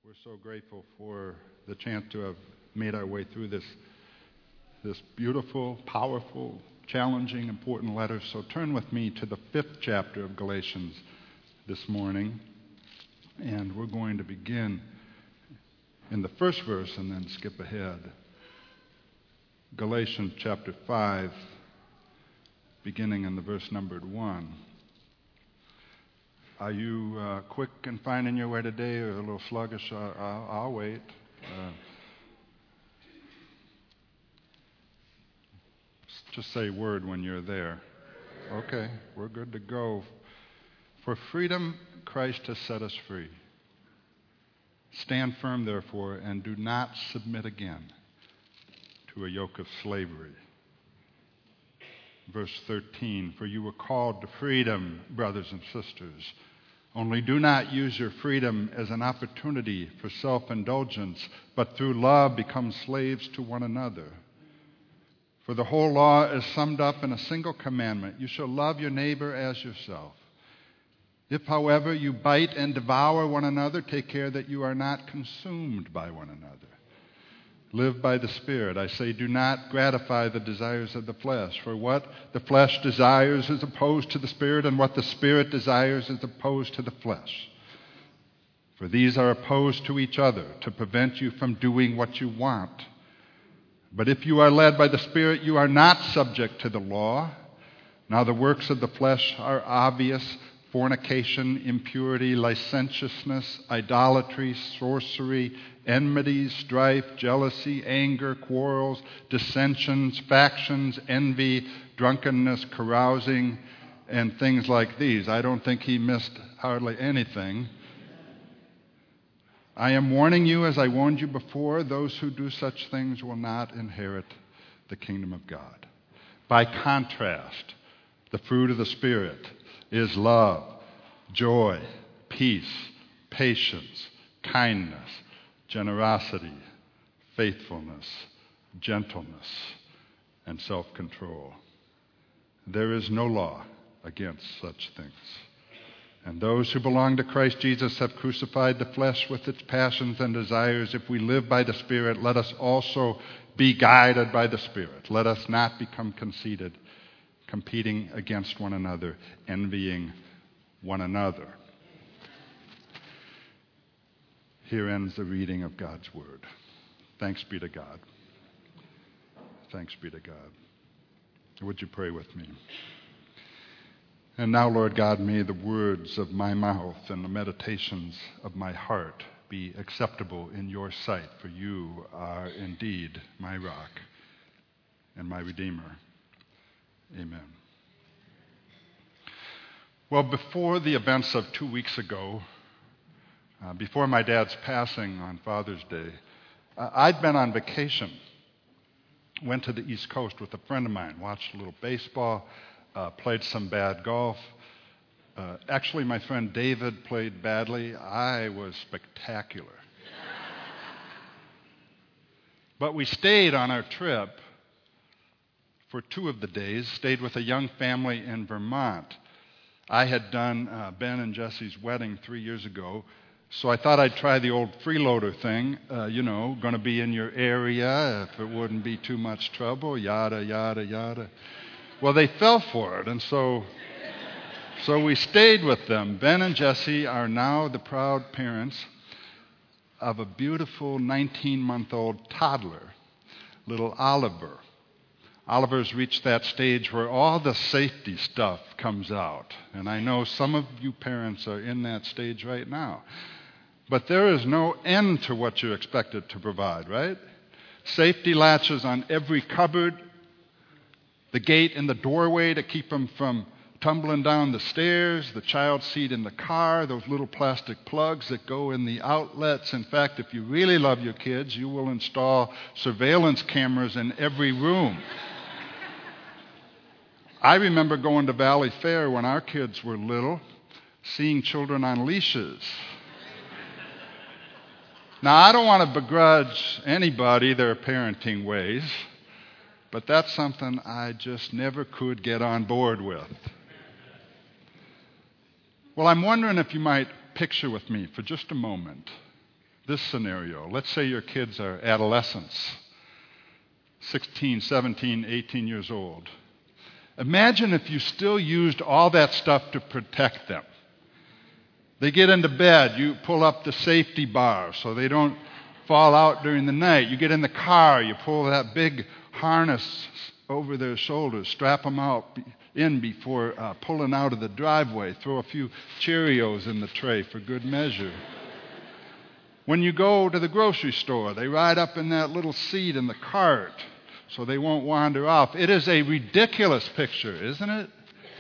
We're so grateful for the chance to have made our way through this beautiful, powerful, challenging, important letter. So turn with me to the 5th chapter of Galatians this morning. And we're going to begin in the first verse and then skip ahead. Galatians chapter 5, beginning in the verse numbered 1. Are you quick in finding your way today or a little sluggish? I'll wait. Just say word when you're there. Okay, we're good to go. For freedom, Christ has set us free. Stand firm, therefore, and do not submit again to a yoke of slavery. Verse 13, for you were called to freedom, brothers and sisters. Only do not use your freedom as an opportunity for self-indulgence, but through love become slaves to one another. For the whole law is summed up in a single commandment. You shall love your neighbor as yourself. If, however, you bite and devour one another, take care that you are not consumed by one another. Live by the Spirit. I say, do not gratify the desires of the flesh. For what the flesh desires is opposed to the Spirit, and what the Spirit desires is opposed to the flesh. For these are opposed to each other to prevent you from doing what you want. But if you are led by the Spirit, you are not subject to the law. Now the works of the flesh are obvious: fornication, impurity, licentiousness, idolatry, sorcery, enmity, strife, jealousy, anger, quarrels, dissensions, factions, envy, drunkenness, carousing, and things like these. I don't think he missed hardly anything. I am warning you, as I warned you before, those who do such things will not inherit the kingdom of God. By contrast, the fruit of the Spirit is love, joy, peace, patience, kindness, generosity, faithfulness, gentleness, and self-control. There is no law against such things. And those who belong to Christ Jesus have crucified the flesh with its passions and desires. If we live by the Spirit, let us also be guided by the Spirit. Let us not become conceited, competing against one another, envying one another. Here ends the reading of God's Word. Thanks be to God. Thanks be to God. Would you pray with me? And now, Lord God, may the words of my mouth and the meditations of my heart be acceptable in your sight, for you are indeed my rock and my Redeemer. Amen. Well, before the events of 2 weeks ago, before my dad's passing on Father's Day, I'd been on vacation. Went to the East Coast with a friend of mine, watched a little baseball, played some bad golf. Actually, my friend David played badly. I was spectacular. But we stayed on our trip for 2 of the days, stayed with a young family in Vermont. I had done Ben and Jesse's wedding 3 years ago, so I thought I'd try the old freeloader thing, going to be in your area if it wouldn't be too much trouble, yada, yada, yada. Well, they fell for it, and so we stayed with them. Ben and Jesse are now the proud parents of a beautiful 19-month-old toddler, little Oliver. Oliver's reached that stage where all the safety stuff comes out. And I know some of you parents are in that stage right now. But there is no end to what you're expected to provide, right? Safety latches on every cupboard, the gate in the doorway to keep them from tumbling down the stairs, the child seat in the car, those little plastic plugs that go in the outlets. In fact, if you really love your kids, you will install surveillance cameras in every room. I remember going to Valley Fair when our kids were little, seeing children on leashes. Now, I don't want to begrudge anybody their parenting ways, but that's something I just never could get on board with. Well, I'm wondering if you might picture with me for just a moment this scenario. Let's say your kids are adolescents, 16, 17, 18 years old. Imagine if you still used all that stuff to protect them. They get into bed, you pull up the safety bar so they don't fall out during the night. You get in the car, you pull that big harness over their shoulders, strap them in before pulling out of the driveway, throw a few Cheerios in the tray for good measure. When you go to the grocery store, they ride up in that little seat in the cart so they won't wander off. It is a ridiculous picture, isn't it?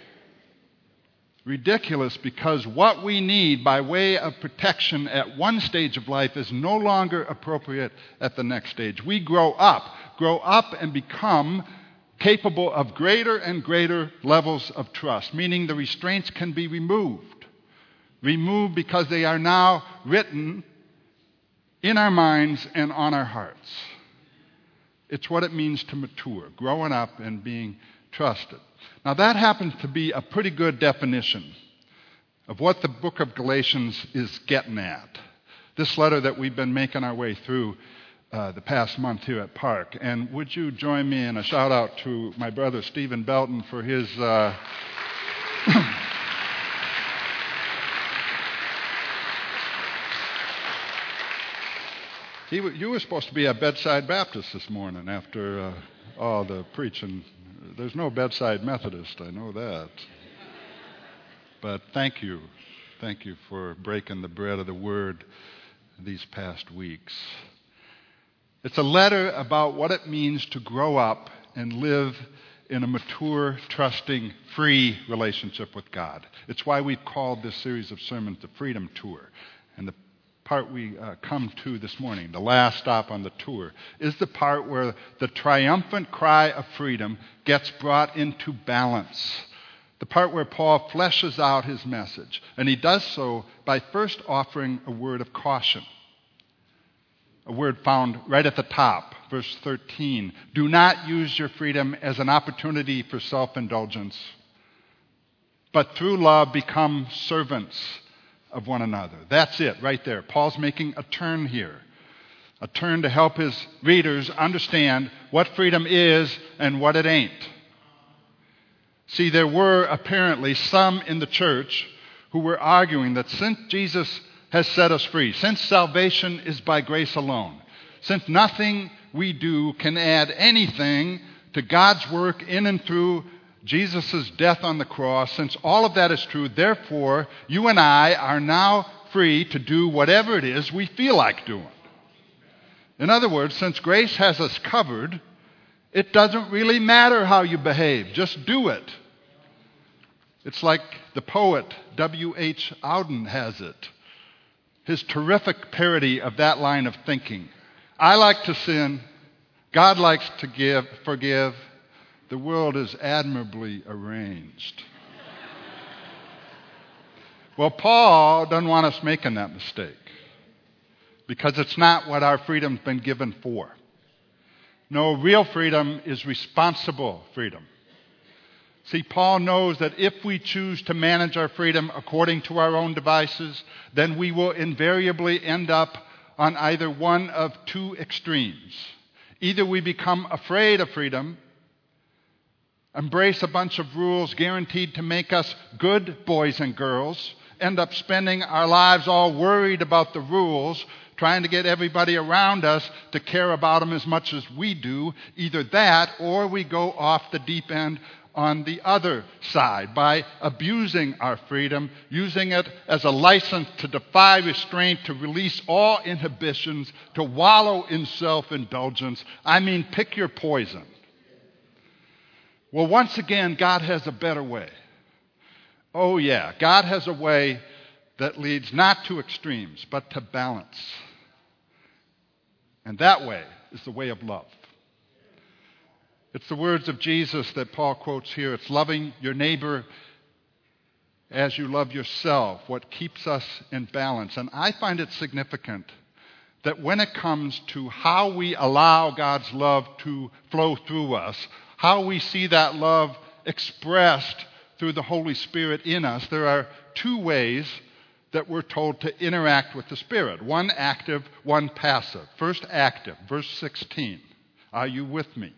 Ridiculous, because what we need by way of protection at one stage of life is no longer appropriate at the next stage. We grow up and become capable of greater and greater levels of trust, meaning the restraints can be removed. Removed because they are now written in our minds and on our hearts. It's what it means to mature, growing up and being trusted. Now that happens to be a pretty good definition of what the book of Galatians is getting at. This letter that we've been making our way through the past month here at Park. And would you join me in a shout out to my brother Stephen Belton for his... You were supposed to be at Bedside Baptist this morning after all the preaching. There's no Bedside Methodist, I know that. But thank you. Thank you for breaking the bread of the Word these past weeks. It's a letter about what it means to grow up and live in a mature, trusting, free relationship with God. It's why we've called this series of sermons the Freedom Tour. And the part we come to this morning, the last stop on the tour, is the part where the triumphant cry of freedom gets brought into balance. The part where Paul fleshes out his message. And he does so by first offering a word of caution. A word found right at the top, verse 13. Do not use your freedom as an opportunity for self-indulgence, but through love become servants of one another. That's it right there. Paul's making a turn here. A turn to help his readers understand what freedom is and what it ain't. See, there were apparently some in the church who were arguing that since Jesus has set us free, since salvation is by grace alone, since nothing we do can add anything to God's work in and through Jesus' death on the cross, since all of that is true, therefore, you and I are now free to do whatever it is we feel like doing. In other words, since grace has us covered, it doesn't really matter how you behave. Just do it. It's like the poet W.H. Auden has it. His terrific parody of that line of thinking. I like to sin. God likes to forgive. The world is admirably arranged. Well, Paul doesn't want us making that mistake because it's not what our freedom's been given for. No, real freedom is responsible freedom. See, Paul knows that if we choose to manage our freedom according to our own devices, then we will invariably end up on either one of two extremes. Either we become afraid of freedom, embrace a bunch of rules guaranteed to make us good boys and girls, end up spending our lives all worried about the rules, trying to get everybody around us to care about them as much as we do. Either that, or we go off the deep end on the other side by abusing our freedom, using it as a license to defy restraint, to release all inhibitions, to wallow in self-indulgence. I mean, pick your poison. Well, once again, God has a better way. Oh yeah, God has a way that leads not to extremes, but to balance. And that way is the way of love. It's the words of Jesus that Paul quotes here. It's loving your neighbor as you love yourself, what keeps us in balance. And I find it significant that when it comes to how we allow God's love to flow through us, how we see that love expressed through the Holy Spirit in us, there are two ways that we're told to interact with the Spirit. One active, one passive. First active, verse 16. Are you with me?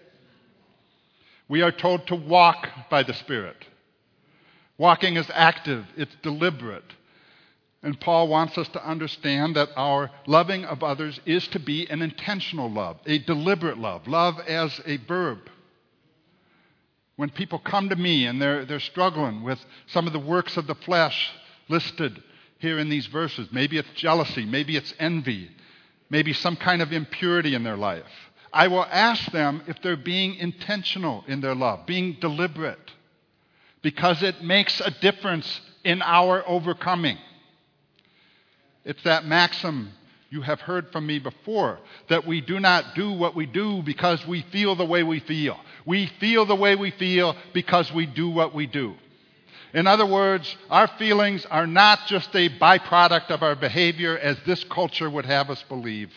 We are told to walk by the Spirit. Walking is active, it's deliberate. And Paul wants us to understand that our loving of others is to be an intentional love, a deliberate love, love as a verb. When people come to me and they're struggling with some of the works of the flesh listed here in these verses, maybe it's jealousy, maybe it's envy, maybe some kind of impurity in their life, I will ask them if they're being intentional in their love, being deliberate, because it makes a difference in our overcoming. It's that maxim you have heard from me before, that we do not do what we do because we feel the way we feel. We feel the way we feel because we do what we do. In other words, our feelings are not just a byproduct of our behavior as this culture would have us believe.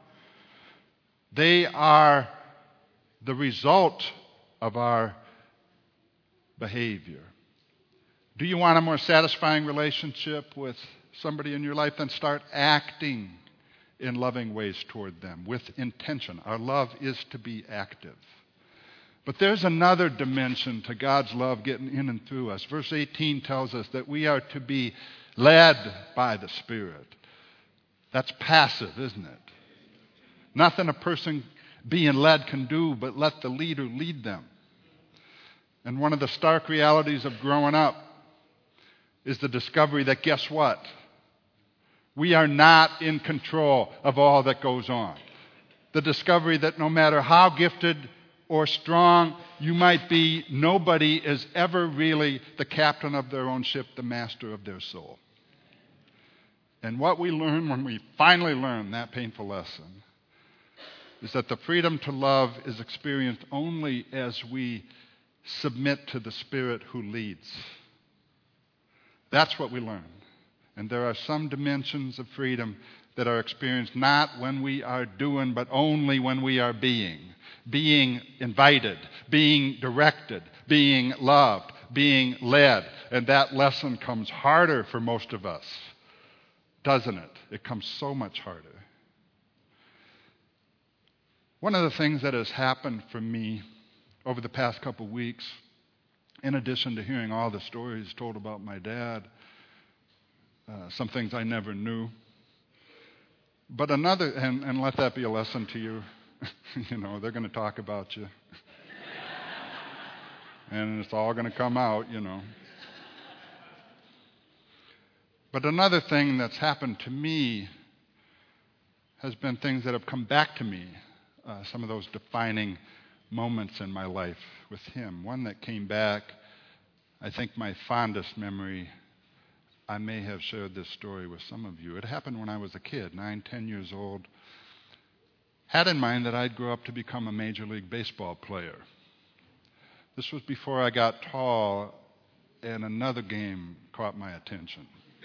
They are the result of our behavior. Do you want a more satisfying relationship with somebody in your life? Then start acting in loving ways toward them with intention. Our love is to be active. But there's another dimension to God's love getting in and through us. Verse 18 tells us that we are to be led by the Spirit. That's passive, isn't it? Nothing a person being led can do but let the leader lead them. And one of the stark realities of growing up is the discovery that, guess what? We are not in control of all that goes on. The discovery that no matter how gifted or strong you might be, nobody is ever really the captain of their own ship, the master of their soul. And what we learn when we finally learn that painful lesson is that the freedom to love is experienced only as we submit to the Spirit who leads. That's what we learn. And there are some dimensions of freedom that are experienced not when we are doing, but only when we are being. Being invited, being directed, being loved, being led. And that lesson comes harder for most of us, doesn't it? It comes so much harder. One of the things that has happened for me over the past couple weeks, in addition to hearing all the stories told about my dad, some things I never knew. But another, and let that be a lesson to you. You know, they're going to talk about you. And it's all going to come out, you know. But another thing that's happened to me has been things that have come back to me, some of those defining moments in my life with him. One that came back, I think my fondest memory, I may have shared this story with some of you. It happened when I was a kid, 9, 10 years old. Had in mind that I'd grow up to become a Major League Baseball player. This was before I got tall, and another game caught my attention.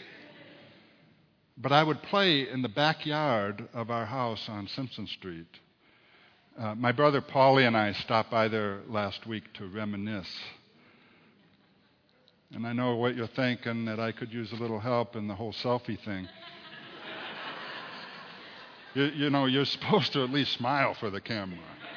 But I would play in the backyard of our house on Simpson Street. My brother Paulie and I stopped by there last week to reminisce. And I know what you're thinking, that I could use a little help in the whole selfie thing. You know, you're supposed to at least smile for the camera.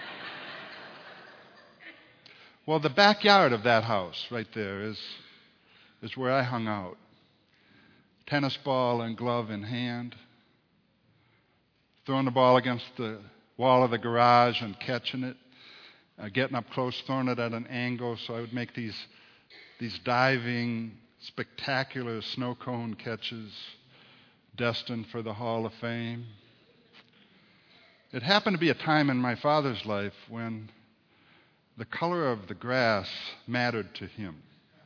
Well, the backyard of that house right there is where I hung out. Tennis ball and glove in hand. Throwing the ball against the wall of the garage and catching it. Getting up close, throwing it at an angle so I would make these diving, spectacular snow cone catches destined for the Hall of Fame. It happened to be a time in my father's life when the color of the grass mattered to him.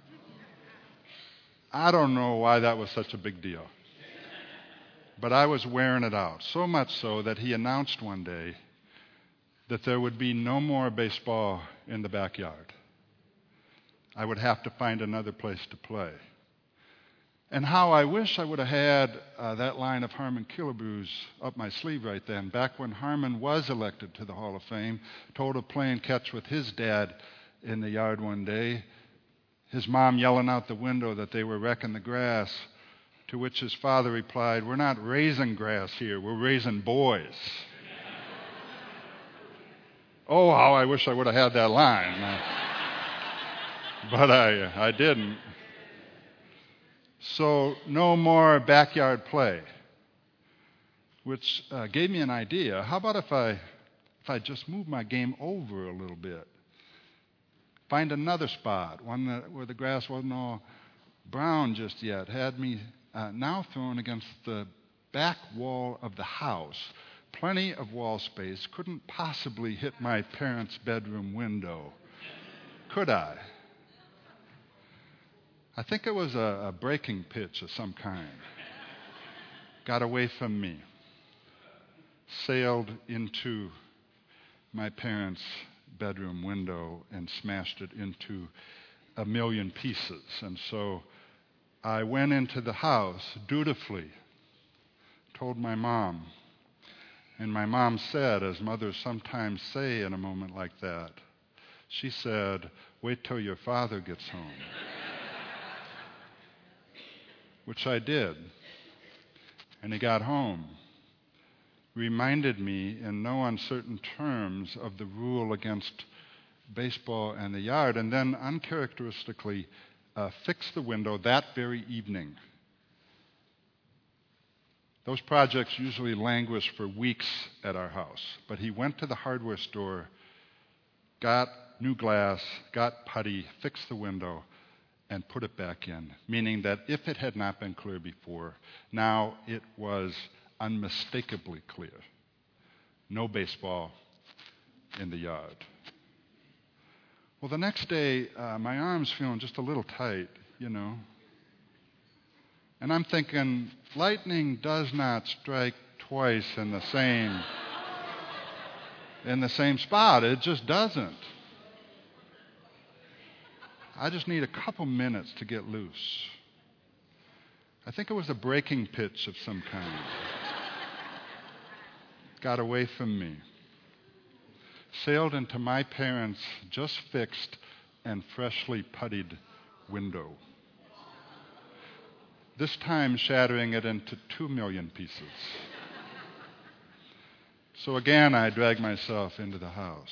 I don't know why that was such a big deal. But I was wearing it out, so much so that he announced one day that there would be no more baseball in the backyard. I would have to find another place to play. And how I wish I would have had that line of Harmon Killebrews up my sleeve right then, back when Harmon was elected to the Hall of Fame, told of playing catch with his dad in the yard one day, his mom yelling out the window that they were wrecking the grass, To which his father replied, "We're not raising grass here, we're raising boys." Oh, how I wish I would have had that line. But I didn't. So no more backyard play, which gave me an idea. How about if I just move my game over a little bit? Find another spot, one where the grass wasn't all brown just yet. Had me now thrown against the back wall of the house. Plenty of wall space. Couldn't possibly hit my parents' bedroom window. Could I? I think it was a breaking pitch of some kind. Got away from me. Sailed into my parents' bedroom window and smashed it into a million pieces. And so I went into the house dutifully, told my mom. And my mom said, as mothers sometimes say in a moment like that, she said, "Wait till your father gets home." Which I did. And he got home. Reminded me in no uncertain terms of the rule against baseball and the yard, and then uncharacteristically fixed the window that very evening. Those projects usually languish for weeks at our house, but he went to the hardware store, got new glass, got putty, fixed the window, and put it back in, meaning that if it had not been clear before, now it was unmistakably clear. No baseball in the yard. Well, the next day, my arm's feeling just a little tight, And I'm thinking, lightning does not strike twice in the same spot. It just doesn't. I just need a couple minutes to get loose. I think it was a breaking pitch of some kind. Got away from me. Sailed into my parents' just fixed and freshly puttied window. This time shattering it into 2 million pieces. So again, I dragged myself into the house,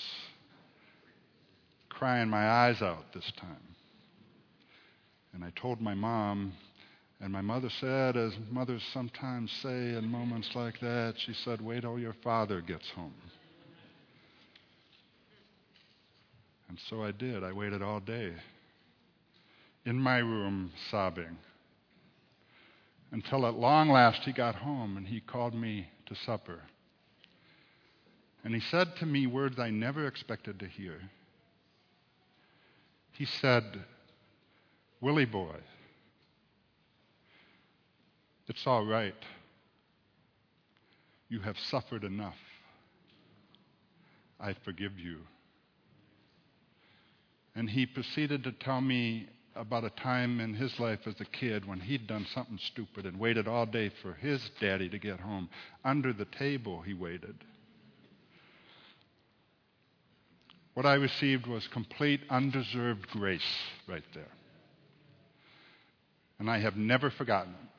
crying my eyes out this time. And I told my mom, and my mother said, as mothers sometimes say in moments like that, she said, "Wait till your father gets home." And so I did. I waited all day in my room sobbing until at long last he got home and he called me to supper. And he said to me words I never expected to hear. He said, "Willie boy, it's all right. You have suffered enough. I forgive you." And he proceeded to tell me about a time in his life as a kid when he'd done something stupid and waited all day for his daddy to get home. Under the table he waited. What I received was complete undeserved grace right there. And I have never forgotten it.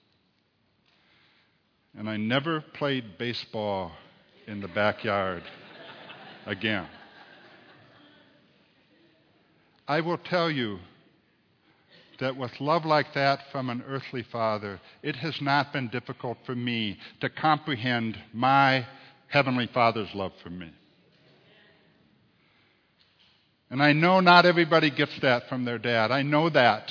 And I never played baseball in the backyard again. I will tell you that with love like that from an earthly father, it has not been difficult for me to comprehend my Heavenly Father's love for me. And I know not everybody gets that from their dad. I know that.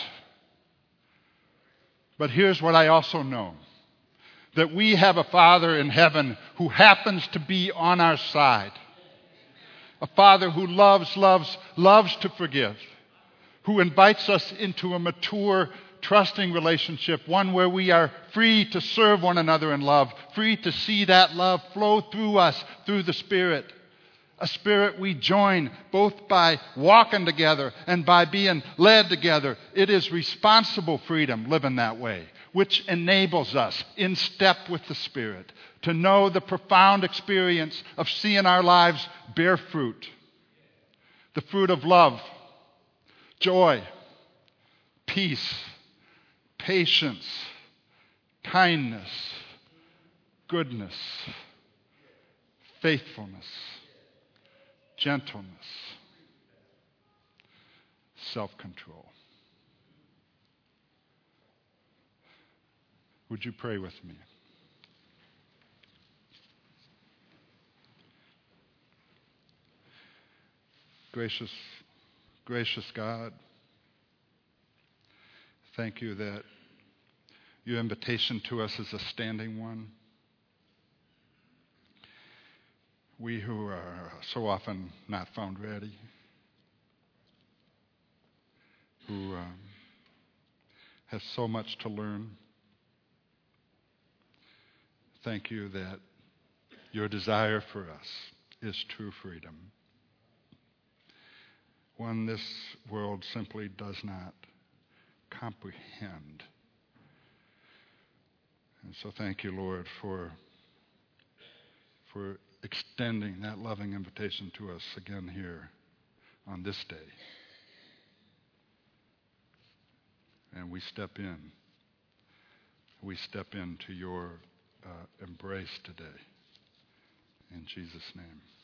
But here's what I also know. That we have a Father in heaven who happens to be on our side. A Father who loves to forgive. Who invites us into a mature, trusting relationship. One where we are free to serve one another in love. Free to see that love flow through us, through the Spirit. A Spirit we join both by walking together and by being led together. It is responsible freedom living that way, which enables us, in step with the Spirit, to know the profound experience of seeing our lives bear fruit. The fruit of love, joy, peace, patience, kindness, goodness, faithfulness, gentleness, self-control. Would you pray with me? Gracious God, thank you that your invitation to us is a standing one. We who are so often not found ready, who have so much to learn, thank you that your desire for us is true freedom. One this world simply does not comprehend. And so thank you, Lord, for extending that loving invitation to us again here on this day. And we step in. We step into your embrace today. In Jesus' name.